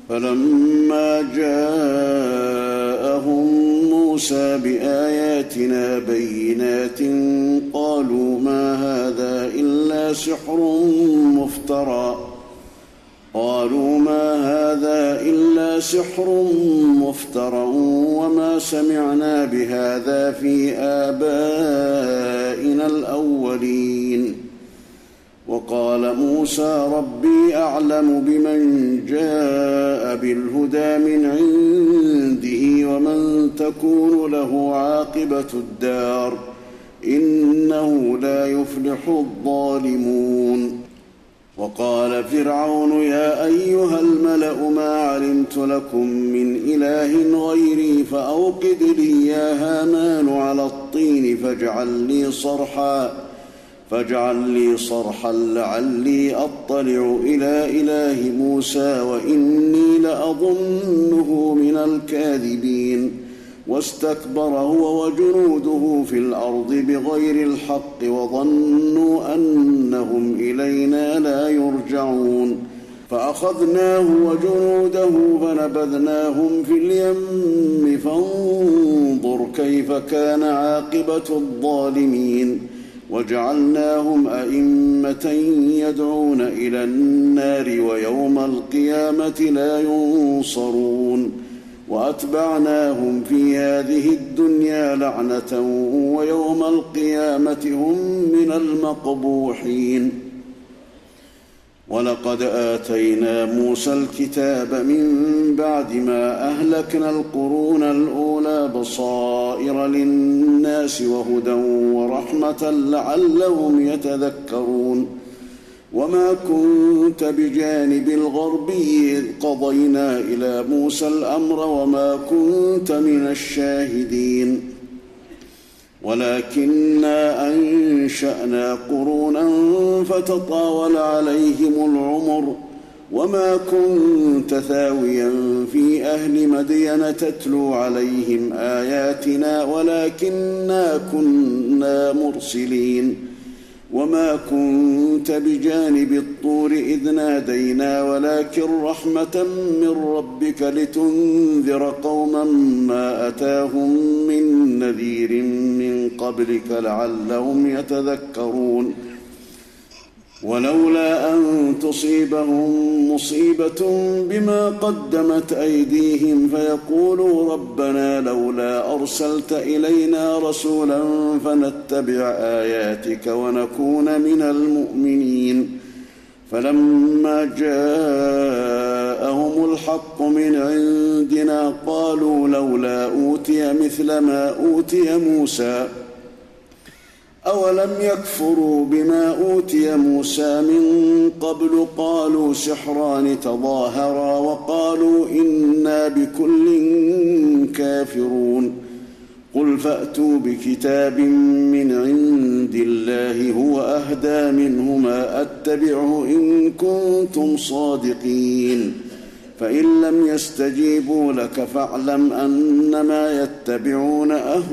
فلما جاءهم موسى بآياتنا بينات قالوا ما هذا إلا سحر مفترى وما سمعنا بهذا في آبائنا الأولين. وقال موسى ربي أعلم بمن جاء بالهدى من عنده ومن تكون له عاقبة الدار إنه لا يفلح الظالمون. وقال فرعون يا أيها الملأ ما علمت لكم من إله غيري فأوقد لي يا هامان على الطين فاجعل لي صرحا لعلي أطلع إلى إله موسى وإني لأظنه من الكاذبين. واستكبر هو وجنوده في الأرض بغير الحق وظنوا أنهم إلينا لا يرجعون. فأخذناه وجنوده فنبذناهم في اليم فانظر كيف كان عاقبة الظالمين. وجعلناهم أئمة يدعون إلى النار ويوم القيامة لا ينصرون. وأتبعناهم في هذه الدنيا لعنة ويوم القيامة هم من المقبوحين. ولقد آتينا موسى الكتاب من بعد ما أهلكنا القرون الأولى بصائر للناس وهدى ورحمة لعلهم يتذكرون. وما كنت بجانب الغربي إذ قضينا إلى موسى الأمر وما كنت من الشاهدين ولكننا أنشأنا قرونا فتطاول عليهم العمر وما كنت ثاويا في أهل مدين تتلو عليهم آياتنا ولكننا كنا مرسلين. وما كنت بجانب الطور إذ نادينا ولكن رحمة من ربك لتنذر قوما ما أتاهم من نذير من قبلك لعلهم يتذكرون. ولولا أن تصيبهم مصيبة بما قدمت أيديهم فيقولوا ربنا لولا أرسلت إلينا رسولا فنتبع آياتك ونكون من المؤمنين. فلما جاءهم الحق من عندنا قالوا لولا أوتي مثل ما أوتي موسى أولم يكفروا بما أوتي موسى من قبل قالوا سحران تظاهرا وقالوا إنا بكل كافرون. قل فأتوا بكتاب من عند الله هو أهدى منهما أتبعه إن كنتم صادقين. فإن لم يستجيبوا لك فاعلم أنما يتبعون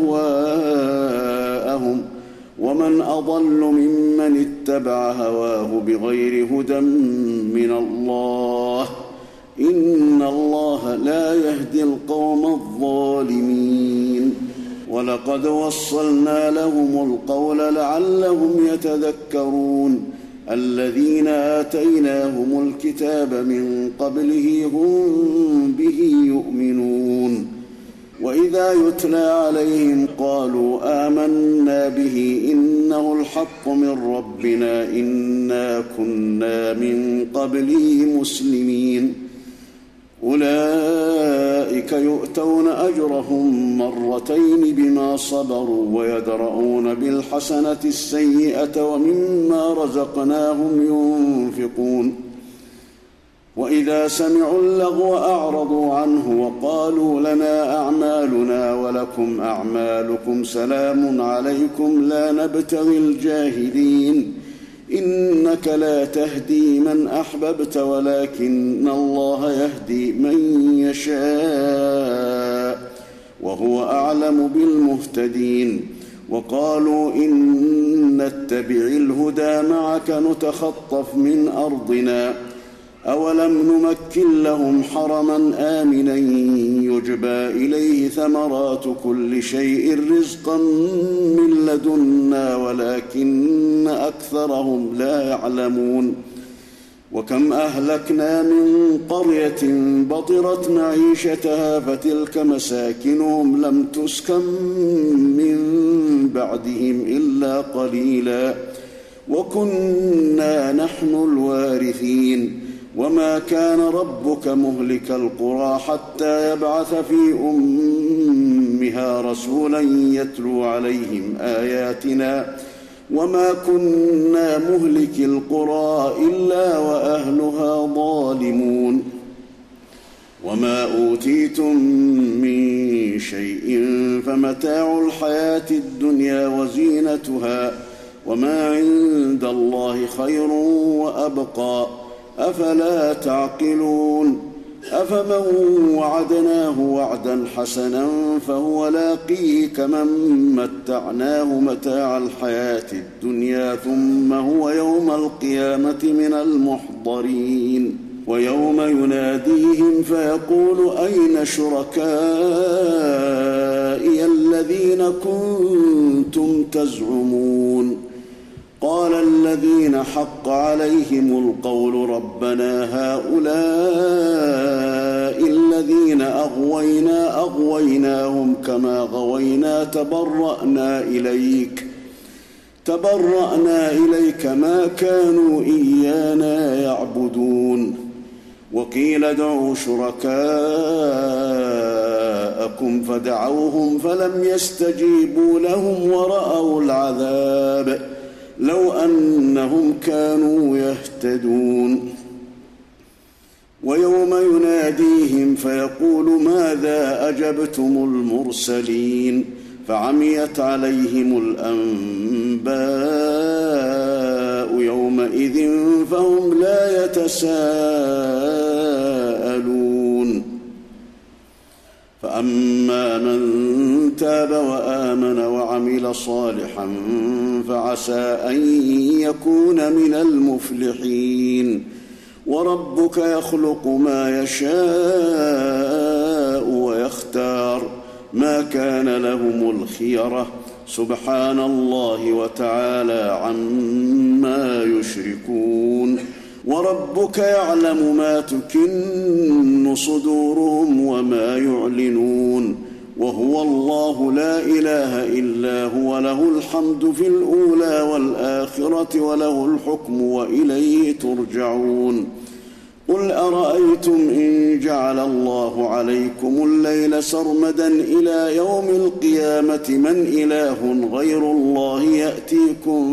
أهواءهم ومن أضل ممن اتبع هواه بغير هدى من الله إن الله لا يهدي القوم الظالمين. ولقد وصلنا لهم القول لعلهم يتذكرون. الذين آتيناهم الكتاب من قبله هم به يؤمنون. وإذا يتلى عليهم قالوا آمنا به إنه الحق من ربنا إنا كنا من قبله مسلمين. أولئك يؤتون أجرهم مرتين بما صبروا ويدرؤون بالحسنة السيئة ومما رزقناهم ينفقون. وإذا سمعوا اللغو أعرضوا عنه وقالوا لنا أعمالنا ولكم أعمالكم سلام عليكم لا نبتغي الجاهلين. إنك لا تهدي من أحببت ولكن الله يهدي من يشاء وهو أعلم بالمهتدين. وقالوا إن نتبع الهدى معك نتخطف من أرضنا أولم نمكن لهم حرما آمنا يجبى إليه ثمرات كل شيء رزقا من لدنا ولكن أكثرهم لا يعلمون وكم أهلكنا من قرية بطرت معيشتها فتلك مساكنهم لم تسكن من بعدهم إلا قليلا وكنا نحن الوارثين وما كان ربك مهلك القرى حتى يبعث في أمها رسولا يتلو عليهم آياتنا وما كنا مهلك القرى إلا وأهلها ظالمون وما أوتيتم من شيء فمتاع الحياة الدنيا وزينتها وما عند الله خير وأبقى أفلا تعقلون أفمن وعدناه وعدا حسنا فهو لاقيه كمن متعناه متاع الحياة الدنيا ثم هو يوم القيامة من المحضرين ويوم يناديهم فيقول أين شركائي الذين كنتم تزعمون قال الذين حق عليهم القول ربنا هؤلاء الذين أغويناهم كما غوينا تبرأنا إليك ما كانوا إيانا يعبدون وقيل ادعوا شركاءكم فدعوهم فلم يستجيبوا لهم ورأوا العذاب لو أنهم كانوا يهتدون ويوم يناديهم فيقول ماذا أجبتم المرسلين فعميت عليهم الأنباء يومئذ فهم لا يتساءلون فأما من تاب وآمن وعمل صالحا فعسى أن يكون من المفلحين وربك يخلق ما يشاء ويختار ما كان لهم الخيرة سبحان الله وتعالى عما يشركون وربك يعلم ما تكن صدورهم وما يعلنون وهو الله لا إله إلا هو له الحمد في الأولى والآخرة وله الحكم وإليه ترجعون قل أرأيتم إن جعل الله عليكم الليل سرمدا إلى يوم القيامة من إله غير الله يأتيكم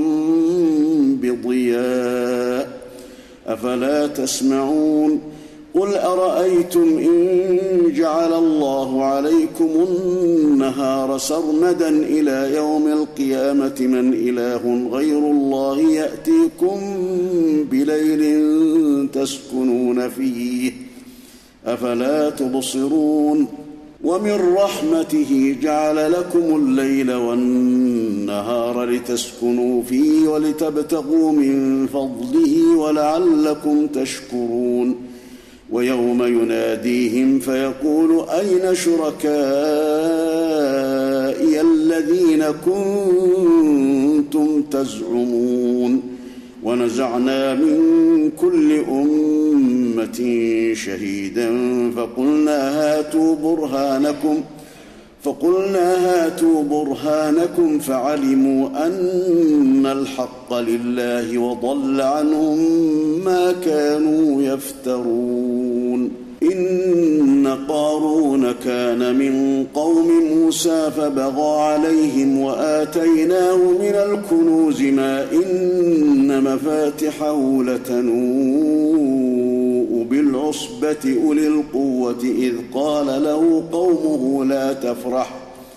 بضياء أفلا تسمعون قل أرأيتم إن جعل الله عليكم النهار سرمدا إلى يوم القيامة من إله غير الله يأتيكم بليل تسكنون فيه أفلا تبصرون ومن رحمته جعل لكم الليل والنهار لتسكنوا فيه ولتبتغوا من فضله ولعلكم تشكرون ويوم يناديهم فيقول أين شركائي الذين كنتم تزعمون ونزعنا من كل أمة شهيدا فقلنا هاتوا برهانكم فعلموا أن الحق لله وضل عنهم ما كانوا يفترون إن قارون كان من قوم موسى فبغى عليهم وآتيناه من الكنوز ما إن مفاتحه لتنوء بالعصبة أولي القوة إذ قال له قومه لا تفرح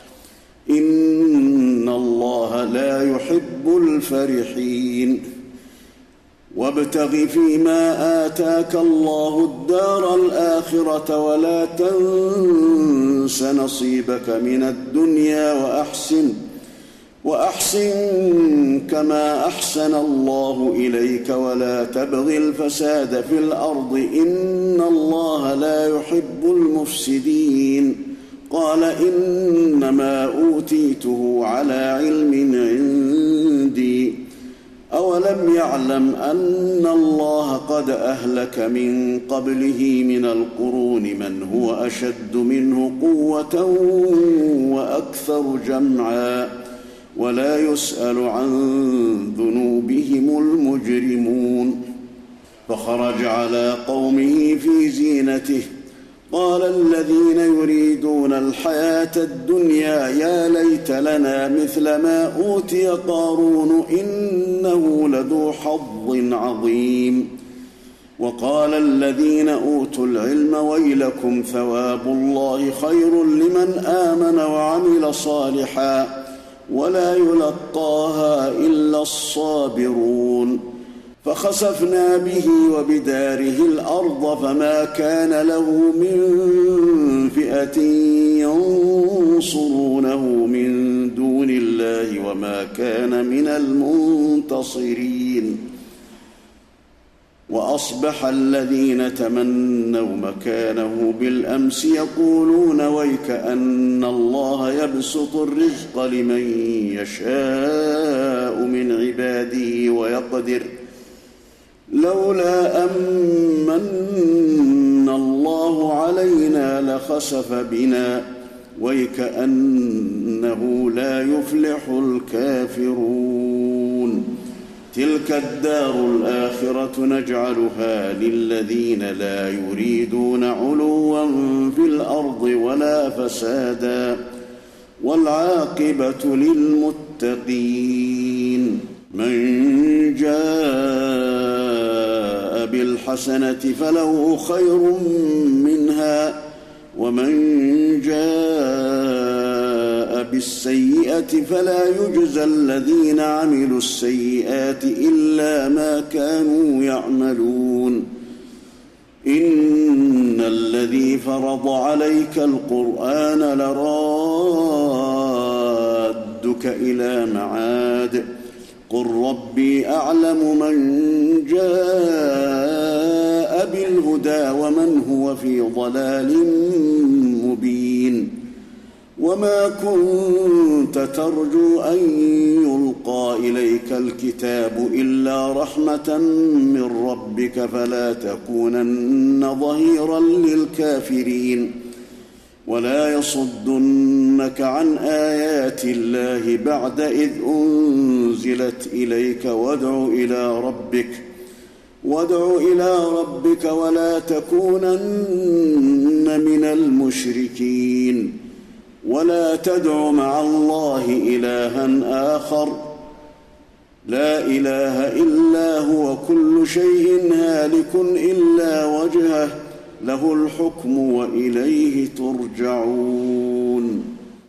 إن الله لا يحب الفرحين وابتغ فيما آتاك الله الدار الآخرة ولا تنس نصيبك من الدنيا وأحسن كما أحسن الله إليك ولا تبغ الفساد في الأرض إن الله لا يحب المفسدين. قال إنما أوتيته على علم عندي أولم يعلم أن الله قد أهلك من قبله من القرون من هو أشد منه قوة وأكثر جمعا ولا يسأل عن ذنوبهم المجرمون. فخرج على قومه في زينته قال الذين يريدون الحياة الدنيا يا ليت لنا مثل ما أوتي قارون إنه لذو حظ عظيم. وقال الذين أوتوا العلم ويلكم ثواب الله خير لمن آمن وعمل صالحا ولا يلقاها إلا الصابرون. فخسفنا به وبداره الأرض فما كان له من فئة ينصرونه من دون الله وما كان من المنتصرين. وأصبح الذين تمنوا مكانه بالأمس يقولون ويكأن الله يبسط الرزق لمن يشاء من عباده ويقدر لولا أمن الله علينا لخسف بنا ويكأنه لا يفلح الكافرون. تلك الدار الآخرة نجعلها للذين لا يريدون علوا في الأرض ولا فسادا والعاقبة للمتقين. من جاء بالحسنة فله خير منها ومن جاء بالسيئة فلا يجزى الذين عملوا السيئات إلا ما كانوا يعملون. إن الذي فرض عليك القرآن لرادك إلى معاد قل ربي أعلم من جاء بالهدى ومن هو في ضلال مبين. وما كنت ترجو أن يلقى إليك الكتاب إلا رحمة من ربك فلا تكونن ظهيرا للكافرين ولا يصدنك عن آيات الله بعد إذ أنزلت إليك وادع إلى ربك ولا تكونن من المشركين. ولا تدع مع الله إلها آخر لا إله إلا هو كل شيء هالك إلا وجهه له الحكم وإليه ترجعون.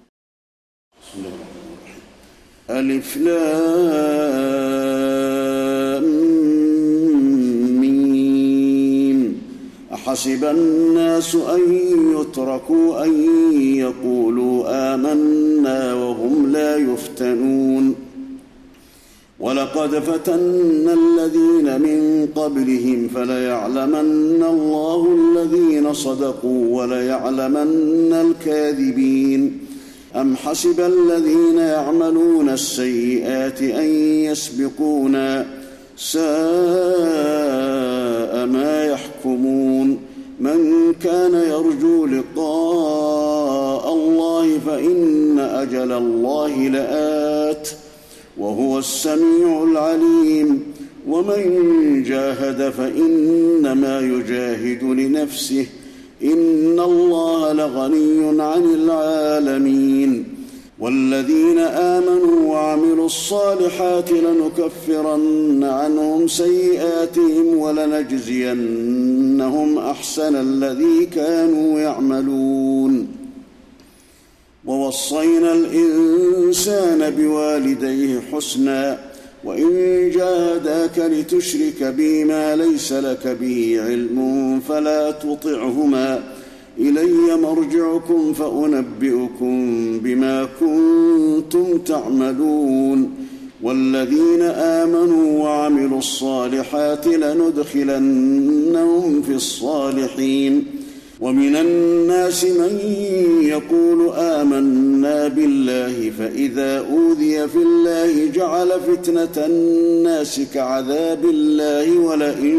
ألف لام ميم أحسب الناس أن يتركوا أن يقولوا آمنا وهم لا يفتنون. ولقد فتنا الذين من قبلهم فليعلمن الله الذين صدقوا وليعلمن الكاذبين. أم حسب الذين يعملون السيئات أن يسبقونا ساء ما يحكمون. من كان يرجو لقاء الله فإن أجل الله لآت وهو السميع العليم. ومن جاهد فإنما يجاهد لنفسه إن الله لغني عن العالمين. والذين آمنوا وعملوا الصالحات لنكفرن عنهم سيئاتهم ولنجزينهم أحسن الذي كانوا يعملون. ووصينا الإنسان بوالديه حسنا وإن جاهداك لتشرك بي ما ليس لك به علم فلا تطعهما إلي مرجعكم فأنبئكم بما كنتم تعملون والذين آمنوا وعملوا الصالحات لندخلنهم في الصالحين ومن الناس من يقول آمنا بالله فإذا أوذي في الله جعل فتنة الناس كعذاب الله ولئن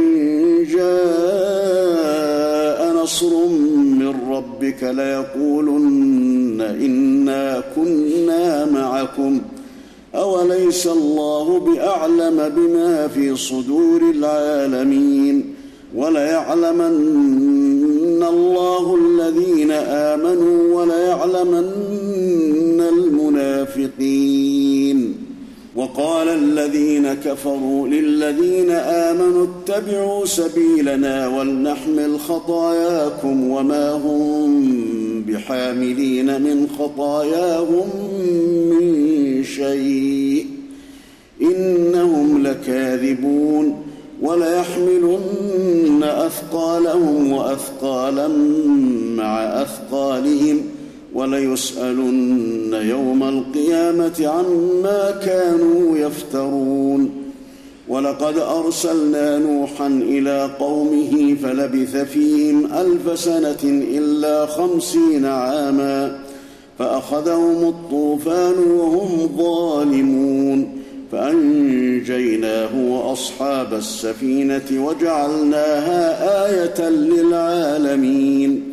جاء نصر من ربك ليقولن إنا كنا معكم أوليس الله بأعلم بما في صدور العالمين وليعلمن الله الذين آمنوا وليعلمن المنافقين وقال الذين كفروا للذين آمنوا اتبعوا سبيلنا ولنحمل خطاياكم وما هم بحاملين من خطاياهم من شيء إنهم لكاذبون وليحملن أثقالهم وأثقالا مع أثقالهم وليسألن يوم القيامة عما كانوا يفترون ولقد أرسلنا نوحا إلى قومه فلبث فيهم 1000 سنة إلا 50 عاما فأخذهم الطوفان وهم ظالمون فأنجيناه وأصحاب السفينة وجعلناها آية للعالمين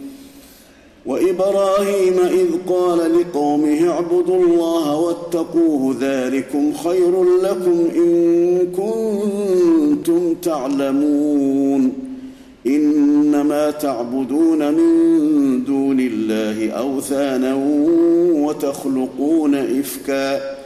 وإبراهيم إذ قال لقومه اعبدوا الله واتقوه ذلكم خير لكم إن كنتم تعلمون إنما تعبدون من دون الله أوثانا وتخلقون إفكا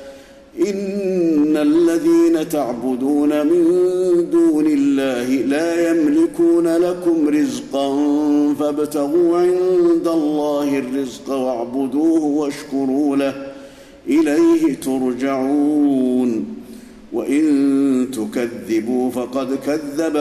إن الذين تعبدون من دون الله لا يملكون لكم رزقا فابتغوا عند الله الرزق واعبدوه واشكروا له إليه ترجعون وإن تكذبوا فقد كذب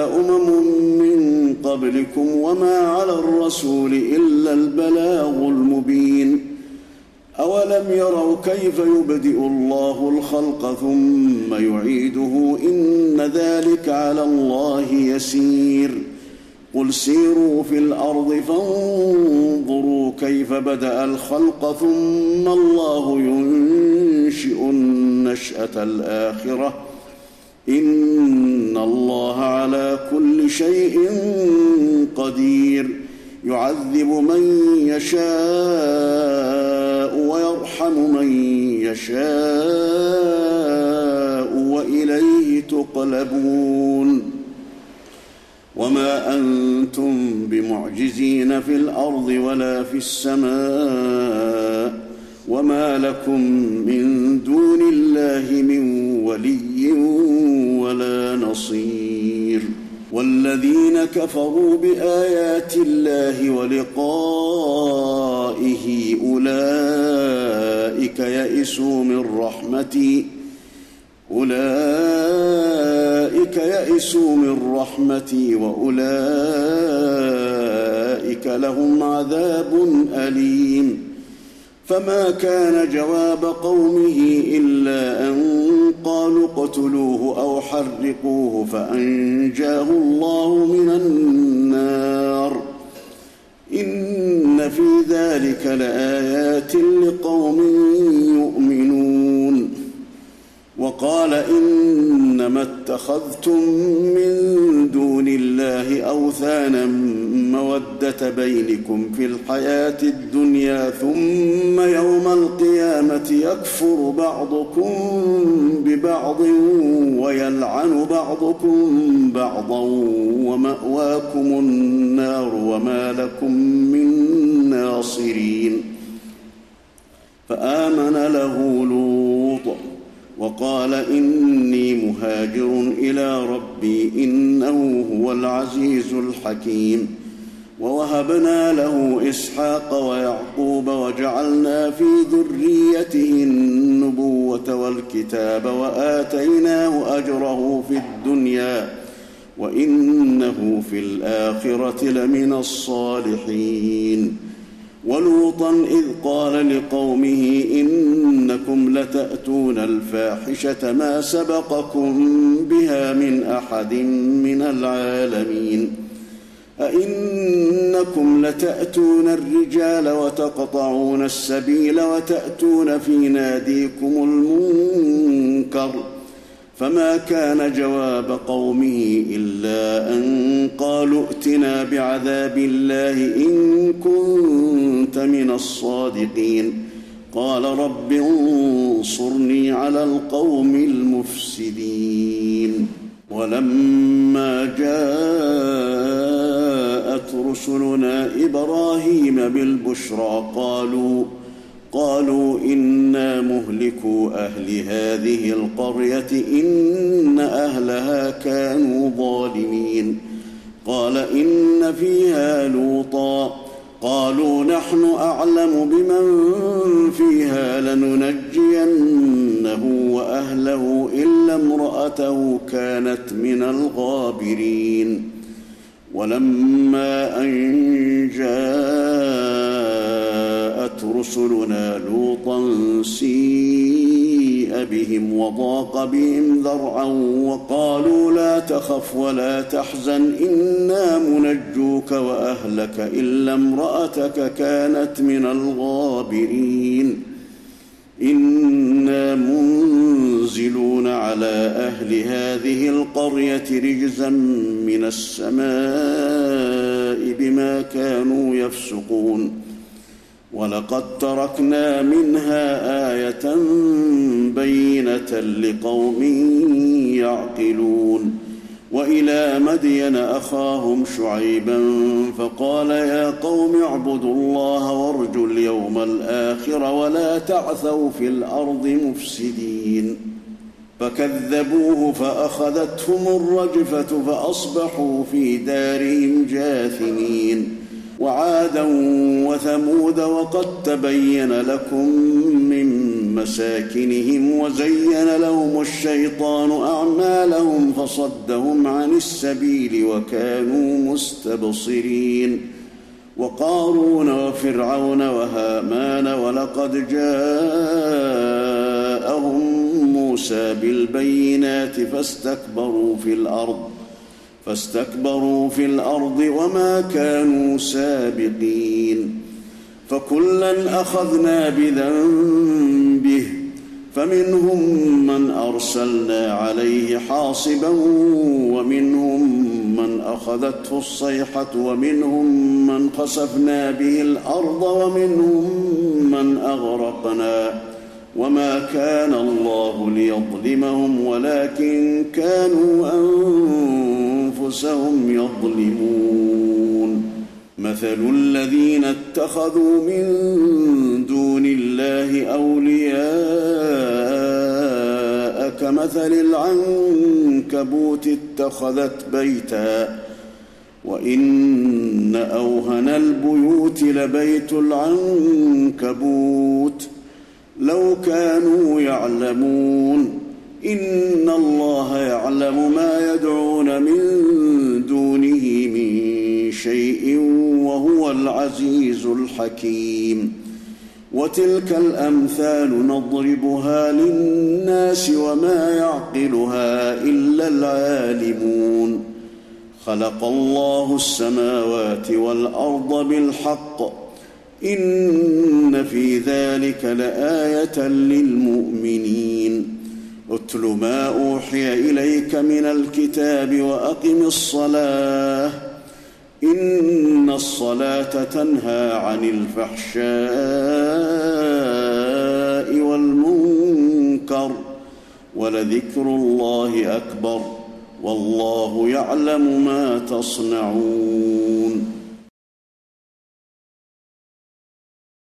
من قبلكم وما على الرسول إلا البلاغ المبين أولم يروا كيف يبدئ الله الخلق ثم يعيده إن ذلك على الله يسير قل سيروا في الأرض فانظروا كيف بدأ الخلق ثم الله ينشئ النشأة الآخرة إن الله على كل شيء قدير يعذب من يشاء ويرحم من يشاء وإليه تقلبون وما أنتم بمعجزين في الأرض ولا في السماء وما لكم من دون الله من ولي ولا نصير والذين كفروا بآيات الله ولقائه أولئك يئسوا من رحمتي وأولئك لهم عذاب أليم فما كان جواب قومه إلا أن قالوا اقتلوه أو حرقوه فأنجاه الله من النار إن في ذلك لآيات لقوم يؤمنون وقال إنما اتخذتم من دون الله أوثانا مودة بينكم في الحياة الدنيا ثم يوم القيامة يكفر بعضكم ببعض ويلعن بعضكم بعضا ومأواكم النار وما لكم من ناصرين فآمن له لوط وقال إني مهاجر إلى ربي إنه هو العزيز الحكيم ووهبنا له إسحاق ويعقوب وجعلنا في ذريته النبوة والكتاب وآتيناه أجره في الدنيا وإنه في الآخرة لمن الصالحين. ولوطا إذ قال لقومه إنكم لتأتون الفاحشة ما سبقكم بها من أحد من العالمين. أئنكم لتأتون الرجال وتقطعون السبيل وتأتون في ناديكم المنكر. فما كان جواب قومه إلا أن قالوا ائتنا بعذاب الله إن كنت من الصادقين. قال رب انصرني على القوم المفسدين. ولما جاءت رسلنا إبراهيم بالبشرى قالوا إنا مهلكو أهل هذه القرية إن أهلها كانوا ظالمين. قال إن فيها لوطا. قالوا نحن أعلم بمن فيها لننجينه وأهله إلا امرأته كانت من الغابرين. ولما أن جاءت رسلنا لوطا سيء بهم وضاق بهم ذرعا وقالوا لا تخف ولا تحزن إنا منجوك وأهلك إلا امرأتك كانت من الغابرين. إنا منزلون على أهل هذه القرية رجزا من السماء بما كانوا يفسقون. ولقد تركنا منها آية بينة لقوم يعقلون. وإلى مدين أخاهم شعيبا فقال يا قوم اعبدوا الله وارجوا اليوم الآخر ولا تعثوا في الأرض مفسدين. فكذبوه فأخذتهم الرجفة فأصبحوا في دارهم جاثمين. وعادا وثمود وقد تبين لكم من مساكنهم وزين لهم الشيطان أعمالهم فصدهم عن السبيل وكانوا مستبصرين. وقارون وفرعون وهامان ولقد جاءهم موسى بالبينات فاستكبروا في الأرض وما كانوا سابقين. فكلا أخذنا بذنبه فمنهم من أرسلنا عليه حاصبا ومنهم من أخذته الصيحة ومنهم من خسفنا به الأرض ومنهم من أغرقنا. وما كان الله ليظلمهم ولكن كانوا أنفسهم يظلمون. مثل الذين اتخذوا من دون الله أولياء كمثل العنكبوت اتخذت بيتا وإن أوهن البيوت لبيت العنكبوت لو كانوا يعلمون. إن الله يعلم ما يدعون من دونه من شيء وهو العزيز الحكيم. وتلك الأمثال نضربها للناس وما يعقلها إلا العالمون. خلق الله السماوات والأرض بالحق إن في ذلك لآية للمؤمنين. اتل ما أوحي إليك من الكتاب وأقم الصلاة إن الصلاة تنهى عن الفحشاء والمنكر ولذكر الله أكبر والله يعلم ما تصنعون.